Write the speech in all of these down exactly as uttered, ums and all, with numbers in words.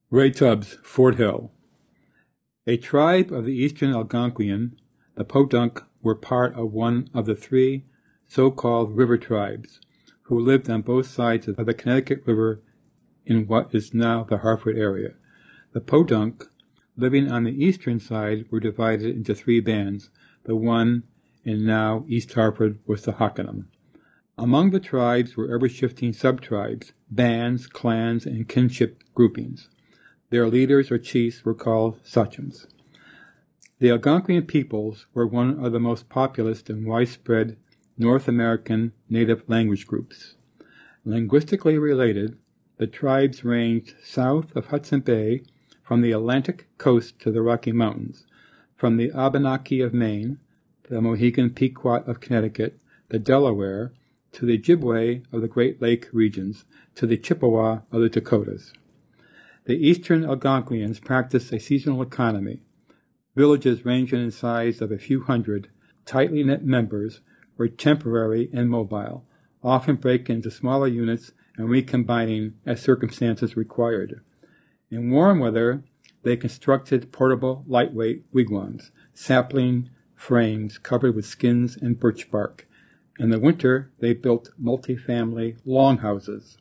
Ray Tubbs, Fort Hill. A tribe of the eastern Algonquian, the Podunk were part of one of the three so-called river tribes who lived on both sides of the Connecticut River in what is now the Hartford area. The Podunk, living on the eastern side, were divided into three bands. The one in now East Hartford was the Hockanum. Among the tribes were ever-shifting sub-tribes, bands, clans, and kinship groupings. Their leaders or chiefs were called sachems. The Algonquian peoples were one of the most populous and widespread North American native language groups. Linguistically related, the tribes ranged south of Hudson Bay from the Atlantic coast to the Rocky Mountains, from the Abenaki of Maine, the Mohegan Pequot of Connecticut, the Delaware, to the Ojibwe of the Great Lake regions, to the Chippewa of the Dakotas. The eastern Algonquians practiced a seasonal economy. Villages ranging in size of a few hundred, tightly knit members were temporary and mobile, often breaking into smaller units and recombining as circumstances required. In warm weather, they constructed portable, lightweight wigwams, sapling frames covered with skins and birch bark. In the winter, they built multi-family longhouses.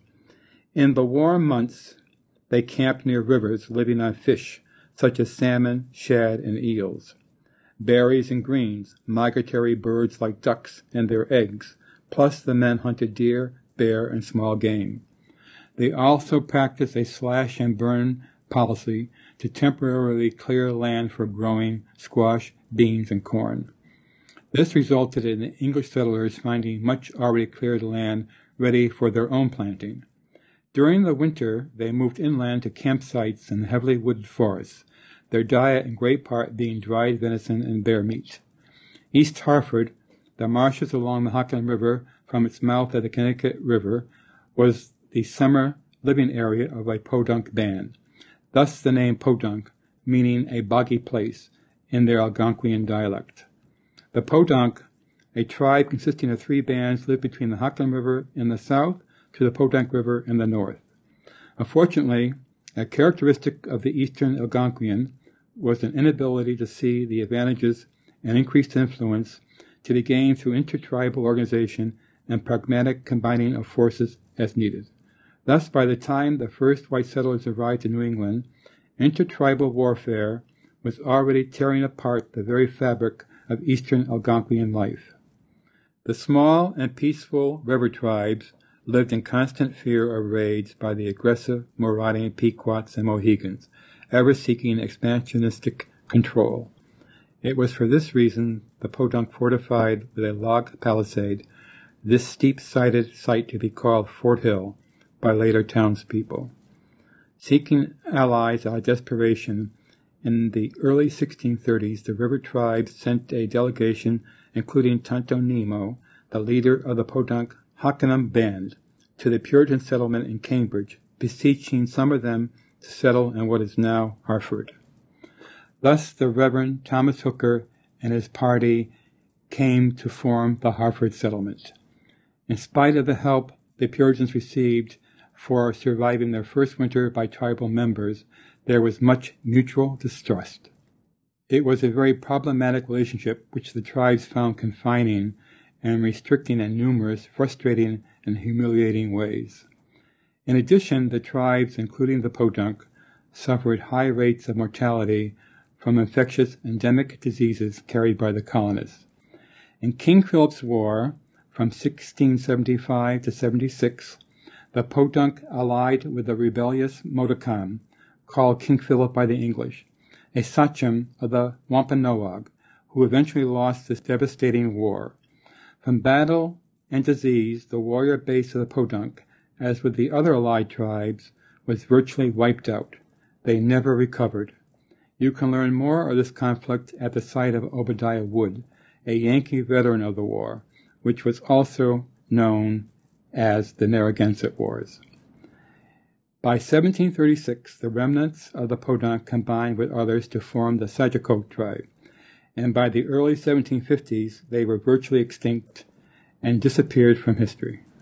In the warm months, they camped near rivers, living on fish, such as salmon, shad, and eels, berries and greens, migratory birds like ducks and their eggs, plus the men hunted deer, bear, and small game. They also practiced a slash and burn policy to temporarily clear land for growing squash, beans, and corn. This resulted in the English settlers finding much already cleared land ready for their own planting. During the winter, they moved inland to campsites in heavily wooded forests, their diet in great part being dried venison and bear meat. East Hartford, the marshes along the Hockanum River from its mouth at the Connecticut River, was the summer living area of a Podunk band, thus the name Podunk, meaning a boggy place in their Algonquian dialect. The Podunk, a tribe consisting of three bands, lived between the Hockanum River in the south to the Podunk River in the north. Unfortunately, a characteristic of the eastern Algonquian was an inability to see the advantages and increased influence to be gained through intertribal organization and pragmatic combining of forces as needed. Thus, by the time the first white settlers arrived in New England, intertribal warfare was already tearing apart the very fabric of eastern Algonquian life. The small and peaceful river tribes lived in constant fear of raids by the aggressive marauding Pequots and Mohegans, ever seeking expansionistic control. It was for this reason the Podunk fortified with a log palisade this steep-sided site to be called Fort Hill by later townspeople. Seeking allies out of desperation, in the early sixteen thirties, the river tribes sent a delegation including Tonto Nemo, the leader of the Podunk Hockanum Band, to the Puritan settlement in Cambridge, beseeching some of them to settle in what is now Hartford. Thus the Reverend Thomas Hooker and his party came to form the Hartford settlement. In spite of the help the Puritans received for surviving their first winter by tribal members, there was much mutual distrust. It was a very problematic relationship which the tribes found confining and restricting in numerous frustrating and humiliating ways. In addition, the tribes, including the Podunk, suffered high rates of mortality from infectious endemic diseases carried by the colonists. In King Philip's War, from sixteen seventy-five to seventy-six, the Podunk allied with the rebellious Modocan, called King Philip by the English, a sachem of the Wampanoag, who eventually lost this devastating war. From battle and disease, the warrior base of the Podunk, as with the other allied tribes, was virtually wiped out. They never recovered. You can learn more of this conflict at the site of Obadiah Wood, a Yankee veteran of the war, which was also known as the Narragansett Wars. By seventeen thirty-six, the remnants of the Podunk combined with others to form the Sagico tribe, and by the early seventeen fifties they were virtually extinct and disappeared from history.